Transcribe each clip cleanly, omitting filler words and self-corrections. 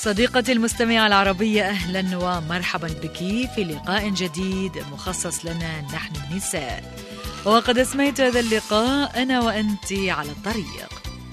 صديقتي المستمعة العربية، أهلا ومرحبا بك في لقاء جديد مخصص لنا نحن النساء. وقد أسميت هذا اللقاء أنا وأنت على الطريق.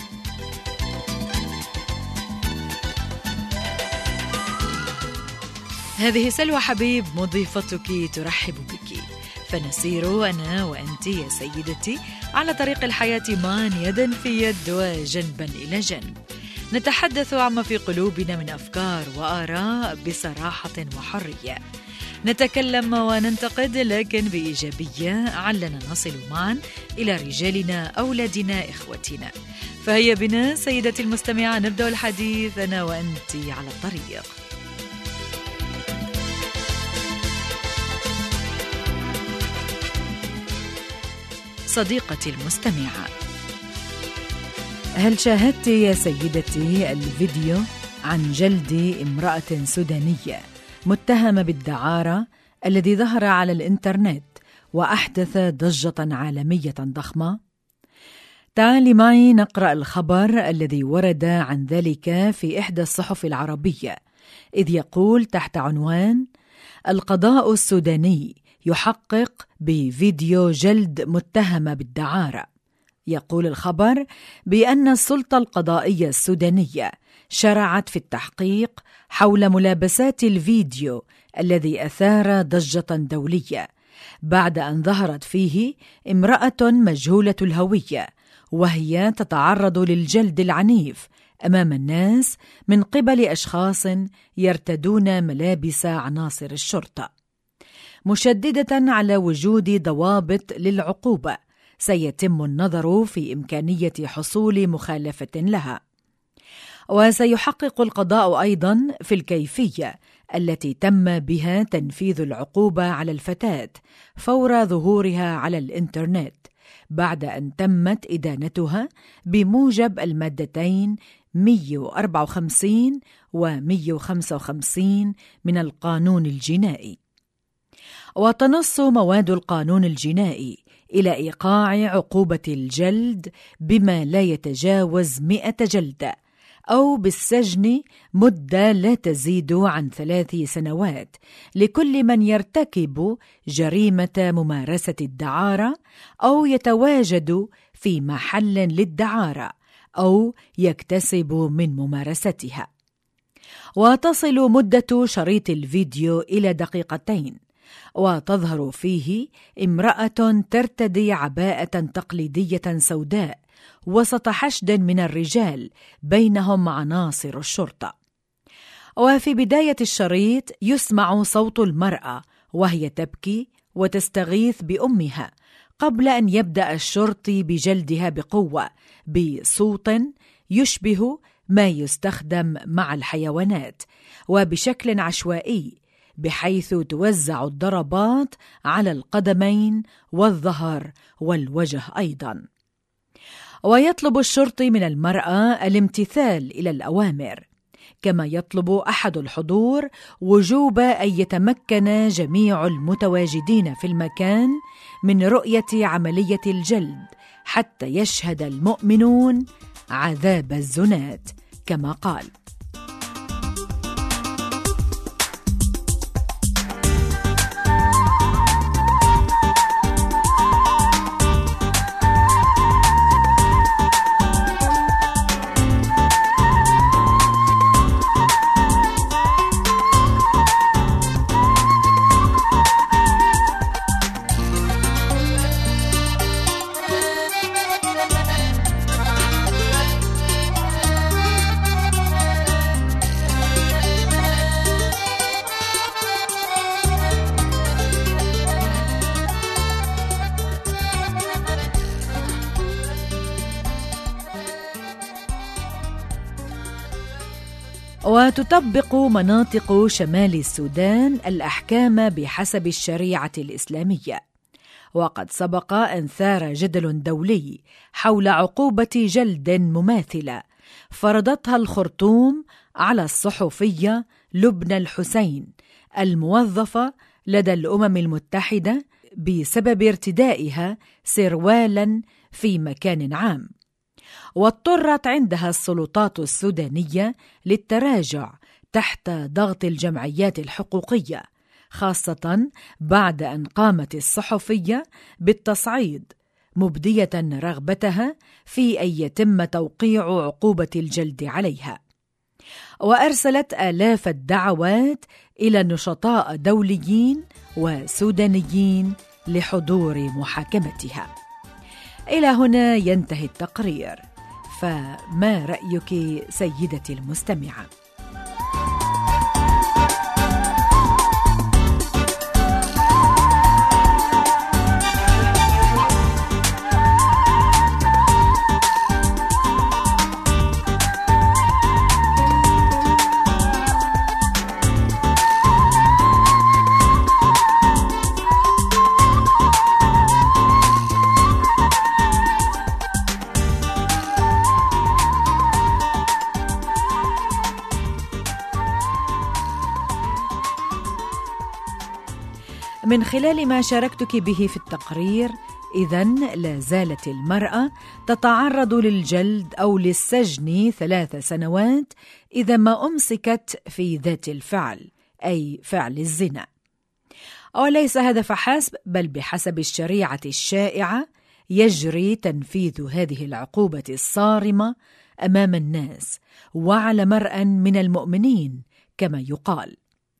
هذه سلوى حبيب مضيفتك ترحب بك، فنسير أنا وأنت يا سيدتي على طريق الحياة معا يدا في يد وجنبا إلى جنب، نتحدث عما في قلوبنا من أفكار وآراء بصراحة وحرية، نتكلم وننتقد لكن بإيجابية علنا نصل معا إلى رجالنا، أولادنا، إخوتنا. فهيا بنا سيدتي المستمعة نبدأ الحديث أنا وأنت على الطريق. صديقتي المستمعة، هل شاهدت يا سيدتي الفيديو عن جلد امرأة سودانية متهمة بالدعارة الذي ظهر على الإنترنت وأحدث ضجة عالمية ضخمة؟ تعالي معي نقرأ الخبر الذي ورد عن ذلك في إحدى الصحف العربية، إذ يقول تحت عنوان: القضاء السوداني يحقق بفيديو جلد متهمة بالدعارة. يقول الخبر بأن السلطة القضائية السودانية شرعت في التحقيق حول ملابسات الفيديو الذي أثار ضجة دولية بعد أن ظهرت فيه امرأة مجهولة الهوية وهي تتعرض للجلد العنيف أمام الناس من قبل أشخاص يرتدون ملابس عناصر الشرطة، مشددة على وجود ضوابط للعقوبة سيتم النظر في إمكانية حصول مخالفة لها. وسيحقق القضاء أيضا في الكيفية التي تم بها تنفيذ العقوبة على الفتاة فور ظهورها على الإنترنت بعد أن تمت إدانتها بموجب المادتين 154 و 155 من القانون الجنائي. وتنص مواد القانون الجنائي إلى إيقاع عقوبة الجلد بما لا يتجاوز 100 جلدة أو بالسجن مدة لا تزيد عن 3 سنوات لكل من يرتكب جريمة ممارسة الدعارة أو يتواجد في محل للدعارة أو يكتسب من ممارستها. وتصل مدة شريط الفيديو إلى 2 دقيقة، وتظهر فيه امرأة ترتدي عباءة تقليدية سوداء وسط حشد من الرجال بينهم عناصر الشرطة. وفي بداية الشريط يسمع صوت المرأة وهي تبكي وتستغيث بأمها قبل أن يبدأ الشرطي بجلدها بقوة بصوت يشبه ما يستخدم مع الحيوانات وبشكل عشوائي، بحيث توزع الضربات على القدمين والظهر والوجه أيضا. ويطلب الشرطي من المرأة الامتثال إلى الأوامر، كما يطلب أحد الحضور وجوب أن يتمكن جميع المتواجدين في المكان من رؤية عملية الجلد حتى يشهد المؤمنون عذاب الزنات كما قال. وتطبق مناطق شمال السودان الأحكام بحسب الشريعة الإسلامية. وقد سبق أن ثار جدل دولي حول عقوبة جلد مماثلة فرضتها الخرطوم على الصحفية لبنى الحسين الموظفة لدى الأمم المتحدة بسبب ارتدائها سروالا في مكان عام، واضطرت عندها السلطات السودانية للتراجع تحت ضغط الجمعيات الحقوقية، خاصة بعد أن قامت الصحفية بالتصعيد مبدية رغبتها في أن يتم توقيع عقوبة الجلد عليها، وأرسلت آلاف الدعوات إلى نشطاء دوليين وسودانيين لحضور محاكمتها. إلى هنا ينتهي التقرير، فما رأيك سيدتي المستمعة؟ من خلال ما شاركتك به في التقرير، إذن لا زالت المرأة تتعرض للجلد أو للسجن 3 سنوات إذا ما أمسكت في ذات الفعل، أي فعل الزنا. وليس هذا فحسب، بل بحسب الشريعة الشائعة يجري تنفيذ هذه العقوبة الصارمة أمام الناس وعلى مرأى من المؤمنين كما يقال.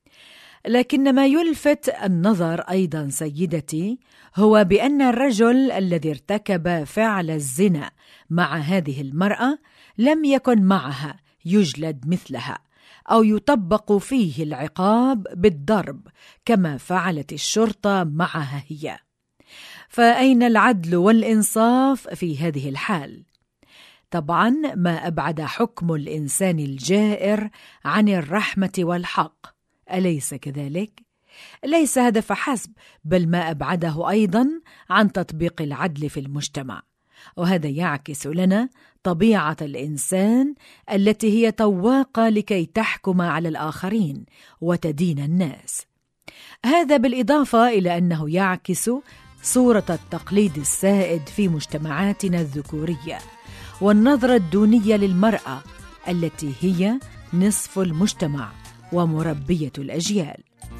لكن ما يلفت النظر أيضا سيدتي هو بأن الرجل الذي ارتكب فعل الزنا مع هذه المرأة لم يكن معها يجلد مثلها أو يطبق فيه العقاب بالضرب كما فعلت الشرطة معها هي. فأين العدل والإنصاف في هذه الحال؟ طبعا ما أبعد حكم الإنسان الجائر عن الرحمة والحق، أليس كذلك؟ ليس هذا فحسب، بل ما أبعده أيضا عن تطبيق العدل في المجتمع، وهذا يعكس لنا طبيعة الإنسان التي هي طواقة لكي تحكم على الآخرين وتدين الناس. هذا بالإضافة إلى أنه يعكس صورة التقليد السائد في مجتمعاتنا الذكورية والنظرة الدونية للمرأة التي هي نصف المجتمع ومربية الأجيال.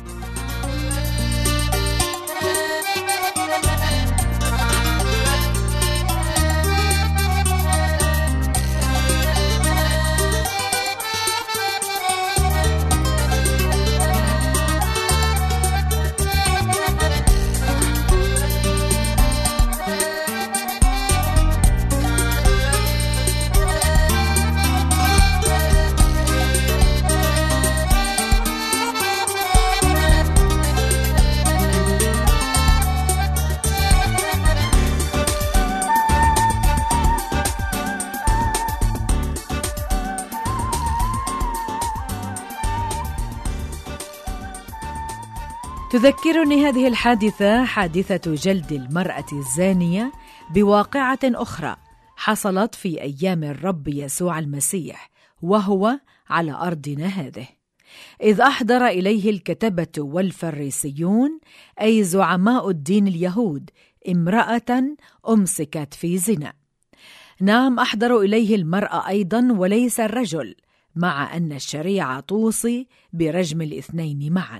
تذكرني هذه الحادثة حادثة جلد المرأة الزانية بواقعة أخرى حصلت في أيام الرب يسوع المسيح وهو على أرضنا هذه، إذ أحضر إليه الكتبة والفريسيون أي زعماء الدين اليهود امرأة أمسكت في زنا. نعم، أحضروا إليه المرأة أيضا وليس الرجل، مع أن الشريعة توصي برجم الاثنين معا.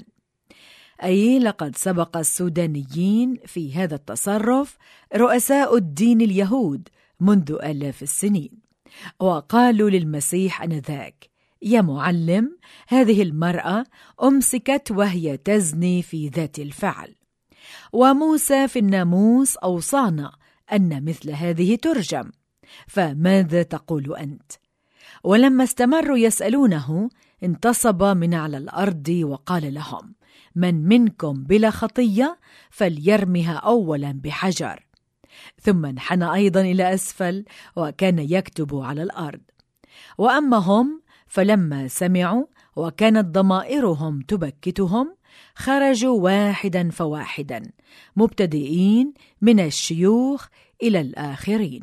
أي لقد سبق السودانيين في هذا التصرف رؤساء الدين اليهود منذ آلاف السنين، وقالوا للمسيح آنذاك: يا معلم، هذه المرأة أمسكت وهي تزني في ذات الفعل، وموسى في الناموس أوصانا أن مثل هذه ترجم، فماذا تقول أنت؟ ولما استمروا يسألونه انتصب من على الأرض وقال لهم: من منكم بلا خطية فليرمها أولا بحجر. ثم انحنى أيضا إلى أسفل وكان يكتب على الأرض. وأما هم فلما سمعوا وكانت ضمائرهم تبكتهم خرجوا واحدا فواحدا، مبتدئين من الشيوخ إلى الآخرين.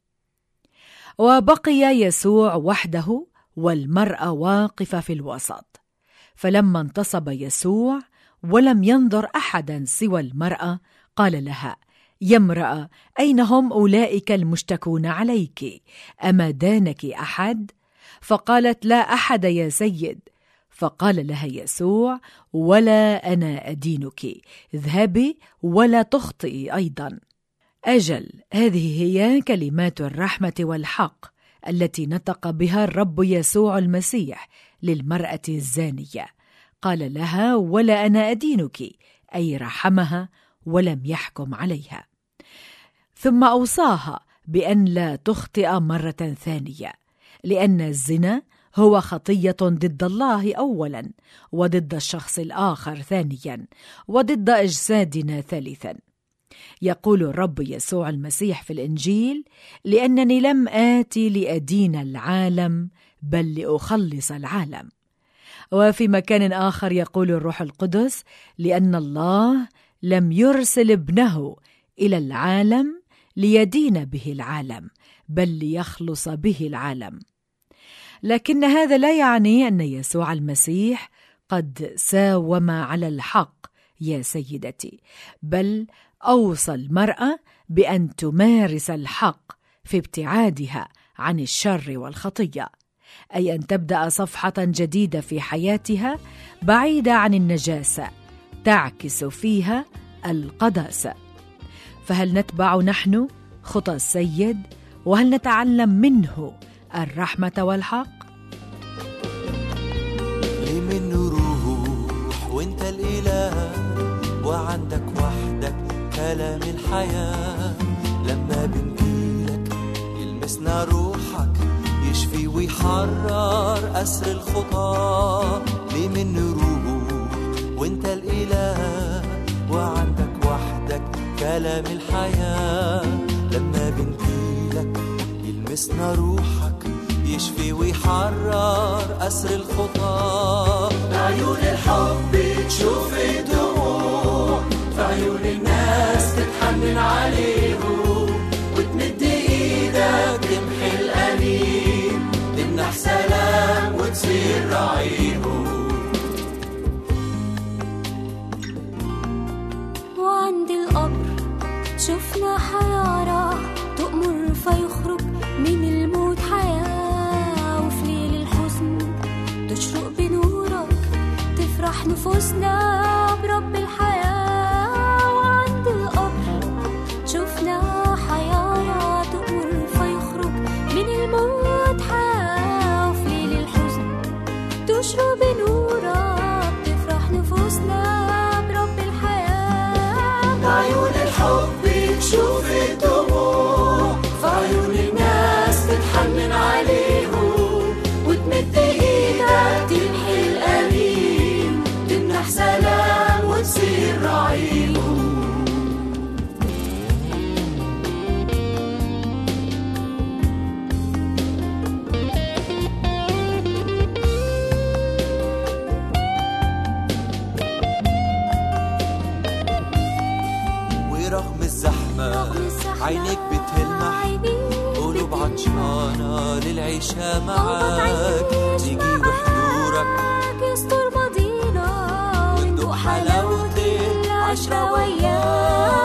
وبقي يسوع وحده والمرأة واقفة في الوسط. فلما انتصب يسوع ولم ينظر أحدا سوى المرأة قال لها: يا امرأة، أين هم أولئك المشتكون عليك؟ أما دانك أحد؟ فقالت: لا أحد يا سيد. فقال لها يسوع: ولا أنا أدينك، اذهبي ولا تخطئي أيضا. أجل، هذه هي كلمات الرحمة والحق التي نطق بها الرب يسوع المسيح للمرأة الزانية. قال لها: ولا أنا أدينك، أي رحمها ولم يحكم عليها. ثم أوصاها بأن لا تخطئ مرة ثانية، لأن الزنا هو خطية ضد الله أولا، وضد الشخص الآخر ثانيا، وضد أجسادنا ثالثا. يقول الرب يسوع المسيح في الإنجيل: لأنني لم آتي لأدين العالم بل لأخلص العالم. وفي مكان آخر يقول الروح القدس: لأن الله لم يرسل ابنه إلى العالم ليدين به العالم بل ليخلص به العالم. لكن هذا لا يعني أن يسوع المسيح قد ساوم على الحق يا سيدتي، بل أوصى المرأة بأن تمارس الحق في ابتعادها عن الشر والخطية، أي أن تبدأ صفحة جديدة في حياتها بعيدة عن النجاسة تعكس فيها القداسة. فهل نتبع نحن خطى السيد؟ وهل نتعلم منه الرحمة والحق؟ ليه منه روح وانت الإله، وعندك وحدك كلام الحياة. لما بنجيلك يلمسنا روحك، يشفي ويحرر أسر الخطا. ليه منه روح وانت الإله، وعندك وحدك كلام الحياة. لما بنجيلك يلمسنا روحك، يشفي ويحرر أسر الخطا. بعيون الحب تشوف الدموع، في عيون الناس تتحنن عليهم، وتمد ايدك تمحي الأنين، تمنح سلام وتصير رعيهم. وعند القبر شفنا حيارة تؤمر فيخرج من الموت حياة، وفي ليل الحزن تشرق بنورك، تفرح نفوسنا برب الحياة. وعند القبر شفنا حيارة تؤمر فيخرج من الموت حياة، وفي ليل الحزن تشرق بنورك، تفرح نفوسنا برب الحياة. بعيون الحب تشوف الدموع، في عيون الناس تتحنن عليهم، وتمد ايدك تمحي الأليم، تمنح سلام وتصير رعيهم. ورغم الزحمة عينك بتلمح، قلوب عطشانة للعيشة معاك، تيجي وحضورك يستر ماضينا، وندوق حلاوة العشرة وياك.